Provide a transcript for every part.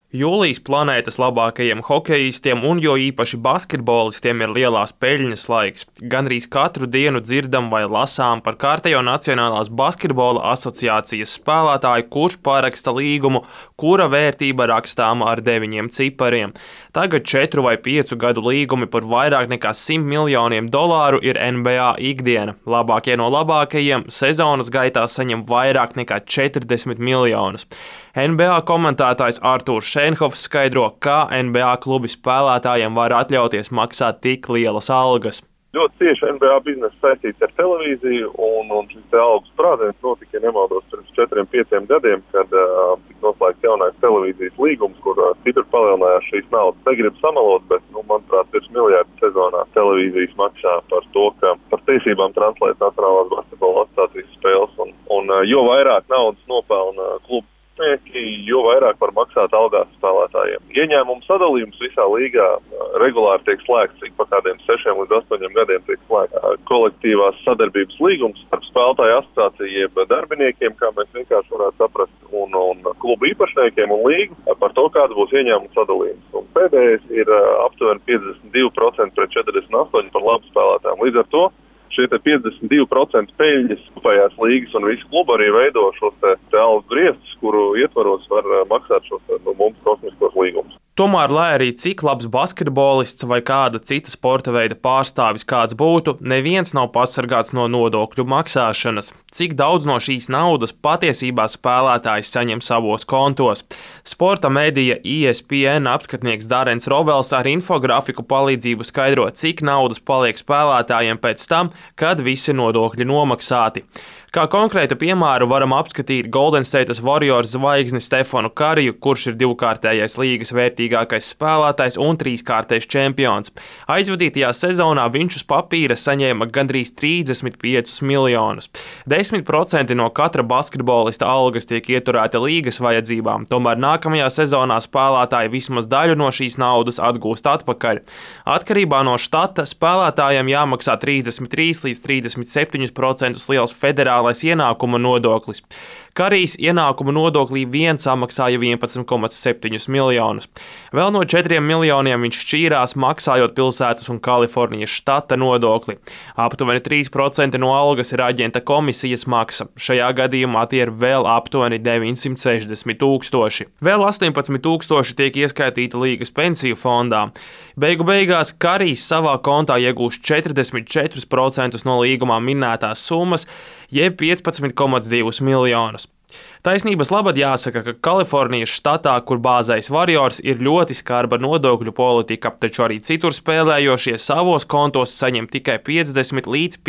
Jūlijas planētas labākajiem hokejistiem un jo īpaši basketbolistiem ir lielās peļņas laiks. Gandrīz katru dienu dzirdam vai lasām par kārtējo Nacionālās basketbola asociācijas spēlētāju, kurš paraksta līgumu, kura vērtība rakstāma ar 9 cipariem. Tagad 4 vai 5 gadu līgumi par vairāk nekā $100 miljoniem ir NBA ikdiena. Labākie no labākajiem sezonas gaitā saņem vairāk nekā 40 miljonus. NBA komentētājs Artūrs Šenhofs skaidro, kā NBA klubi spēlētājiem var atļauties maksāt tik lielas algas. Ļoti cieši NBA biznesa saistīts ar televīziju, un šis algu sprādziens notika, ja nemaldos, pirms 4-5 gadiem, kad tika noslēgts jaunais televīzijas līgums, kur stipri palielinājās šīs naudas. Negribu samalot, bet, manuprāt, virs miljardu sezonā televīzijas maksā par to, ka par tiesībām translēt Nacionālās basketbola asociācijas spēles, un jo vairāk naudas nopelna klubu, jo vairāk var maksāt algās spēlētājiem. Ieņēmumu sadalījums visā līgā regulāri tiek slēgts, ik pa kādiem 6 līdz 8 gadiem tiek slēgts kolektīvās sadarbības līgums ar spēlētāju asociāciju jeb darbiniekiem, kā mēs vienkārši varētu saprast, un klubu īpašniekiem un līgu par to, kāds būs ieņēmumu sadalījums. Un pēdējais ir aptuveni 52% pret 48% par labu spēlētājiem. Līdz ar to šie 52% peļņas kopējās līgas un visu klubu arī veido šos te algu griestus, kuru ietvaros var maksāt šos mums kosmiskos līgumus. Tomēr, lai arī cik labs basketbolists vai kāda cita sporta veida pārstāvis kāds būtu, neviens nav pasargāts no nodokļu maksāšanas. Cik daudz no šīs naudas patiesībā spēlētājs saņem savos kontos? Sporta medija ESPN apskatnieks Darens Rovels ar infografiku palīdzību skaidro, cik naudas paliek spēlētājiem pēc tam, kad visi nodokļi nomaksāti. Kā konkrētu piemēru varam apskatīt Golden State Warriors zvaigzni Stefanu Kariju, kurš ir 2-kārtējais līgas vērtīgākais spēlētājs un 3-kārtējs čempions. Aizvadītajā sezonā viņš uz papīra saņēma gandrīz 35 miljonus. 10% no katra basketbolista algas tiek ieturēta līgas vajadzībām, tomēr nākamajā sezonā spēlētāji vismaz daļu no šīs naudas atgūst atpakaļ. Atkarībā no štata spēlētājiem jāmaksā 33 līdz 37% liels federālais ienākuma nodoklis. Karijs ienākuma nodoklī vien samaksāja 11,7 miljonus. Vēl no 4 miljoniem viņš šķīrās, maksājot pilsētas un Kalifornijas štata nodokli. Aptuveni 3% no algas ir aģenta komisijas maksa. Šajā gadījumā tie ir vēl aptuveni 960 tūkstoši. Vēl 18 tūkstoši tiek ieskaitīti līgas pensiju fondā. Beigās Karijs savā kontā iegūst 44% no līgumā minētās summas, jeb 15,2 miljonus. Taisnības labad jāsaka, ka Kalifornijas štatā, kur bāzējas Warriors, ir ļoti skarba nodokļu politika, taču arī citur spēlējošie savos kontos saņem tikai 50 līdz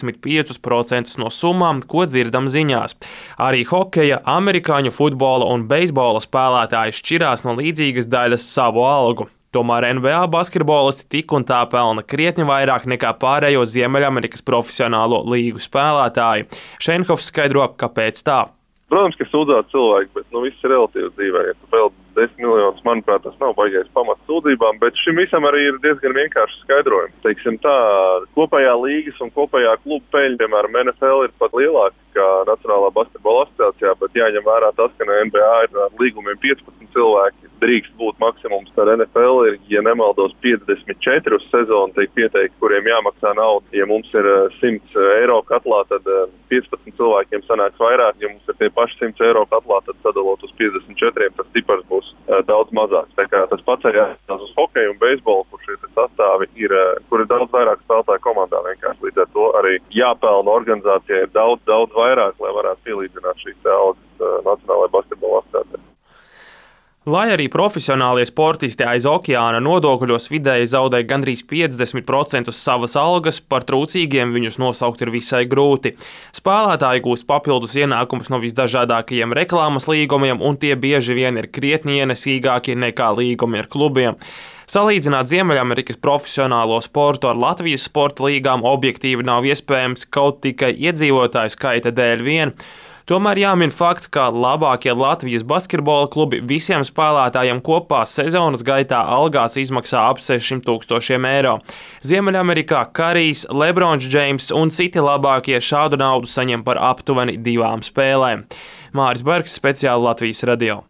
55% no summām, ko dzirdam ziņās. Arī hokeja, amerikāņu futbola un beisbola spēlētāji šķirās no līdzīgas daļas savu algu. Tomēr NBA basketbolisti tik un tā pelna krietni vairāk nekā pārējo Ziemeļamerikas profesionālo līgu spēlētāji. Šenhofs skaidro, kāpēc tā. Protams, ka sūdzāt cilvēki, bet viss ir relatīvi dzīvē. Ja tu vēl 10 miljonus, manuprāt, tas nav baigais pamats sūdzībām, bet šim visam arī ir diezgan vienkārši skaidrojumi. Teiksim tā, kopējā līgas un kopējā kluba peļņa, piemēram, NFL ir pat lielāka kā Nacionālā basketbola asociācijā, bet jāņem vērā tas, ka no NBA ir līgumiem 15 cilvēki. Drīkst būt maksimums ar NFL ir, ja nemaldos, 54 uz sezonu tiek pieteikti, kuriem jāmaksā nauda. Ja mums ir 100 eiro katlā, tad 15 cilvēkiem sanāks vairāk. Ja mums ir tie paši 100 eiro katlā, tad sadalot uz 54, tas cipars būs daudz mazāks. Tā kā tas pats arī jāsās uz hokeju un beisbolu, kur šie sastāvi ir, kur ir daudz vairāk spēlētāju komandā vienkārši. Līdz ar to arī jāpelna organizācijai daudz vairāk, lai varētu pielīdzināt šīs algas Nacionālajai basketbola asociācijai. Lai arī profesionālie sportisti aiz okeāna nodokļos vidēji zaudē gandrīz 50% savas algas, par trūcīgiem viņus nosaukt ir visai grūti. Spēlētāji gūst papildus ienākumus no visdažādākajiem reklāmas līgumiem, un tie bieži vien ir krietni ienesīgāki nekā līgumi ar klubiem. Salīdzināt Ziemeļamerikas profesionālo sportu ar Latvijas sporta līgām objektīvi nav iespējams kaut tikai iedzīvotāju skaita dēļ vien. Tomēr jāmin fakts, ka labākie Latvijas basketbola klubi visiem spēlētājiem kopā sezonas gaitā algās izmaksā ap 600,000 eiro. Ziemeļamerikā Karijs, Lebrons Džeims un citi labākie šādu naudu saņem par aptuveni 2 spēlēm. Māris Bergs, speciāli Latvijas radio.